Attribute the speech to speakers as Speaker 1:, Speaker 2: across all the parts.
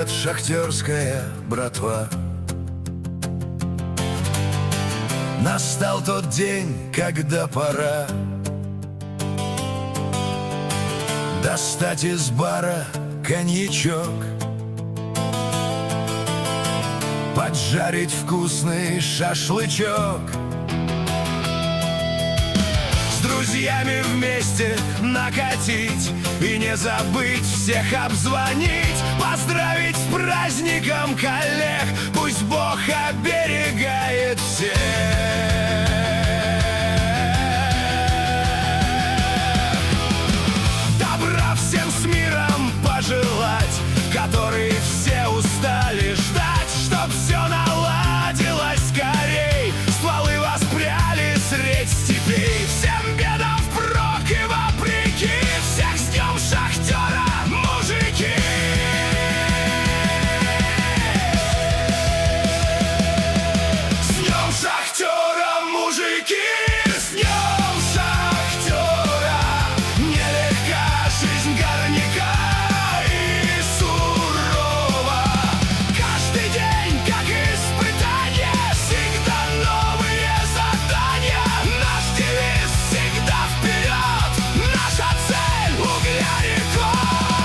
Speaker 1: Привет, шахтерская братва. Настал тот день, когда пора достать из бара коньячок, поджарить вкусный шашлычок, с друзьями вместе накатить и не забыть всех обзвонить, поздравить с праздником коллег, пусть Бог оберегает всех. Добра всем с миром пожелать, которые все устали ждать, чтоб все наладилось скорей, стволы воспряли средь степей. Всем бедам впрок и вопреки, всех с днем шахтера, мужики! С днем шахтера, мужики! С днем шахтера! Нелегка жизнь горняка и сурова. Каждый день, как испытание, всегда новые задания. Наш девиз всегда вперед, наша цель — Углярекорд.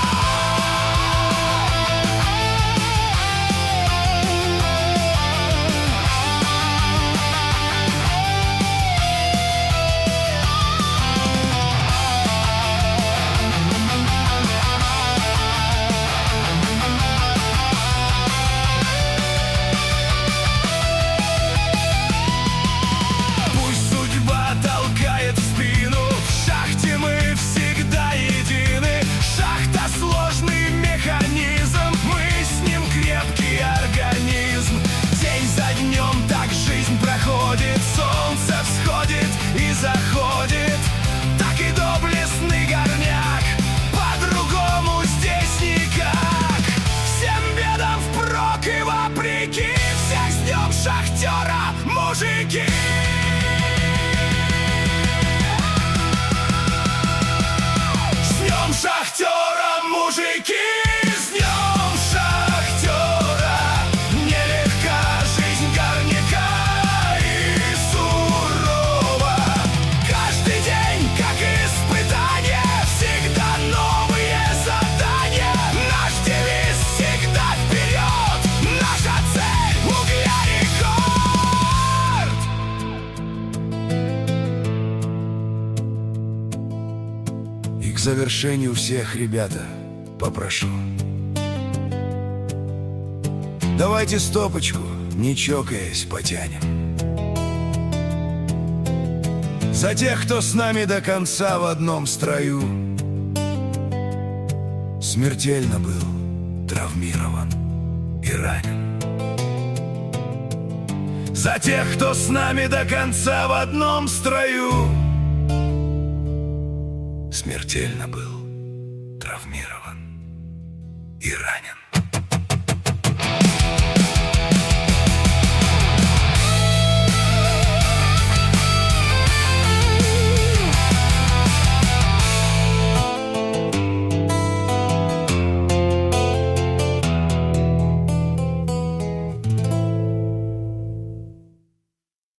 Speaker 1: Пусть судьба толкает в спину, в шахте мы всегда едины. Шахта — сложный механизм, мы с ним крепкий организм. День за днем так жизнь проходит, солнце всходит и заходит, так и доблестный горняк, по-другому здесь никак. Всем бедам впрок и вопреки, всех с днем шахтера, мужики! С днем шахтера, мужики! С днем шахтера! Нелегка жизнь горняка и сурова. Каждый день, как испытание, всегда новые задания. Наш девиз всегда вперед, наша цель — Углярекорд. И к завершению всех, ребята, попрошу: давайте стопочку, не чокаясь, потянем за тех, кто с нами до конца в одном строю смертельно был травмирован и ранен. За тех, кто с нами до конца в одном строю смертельно был травмирован и ранен.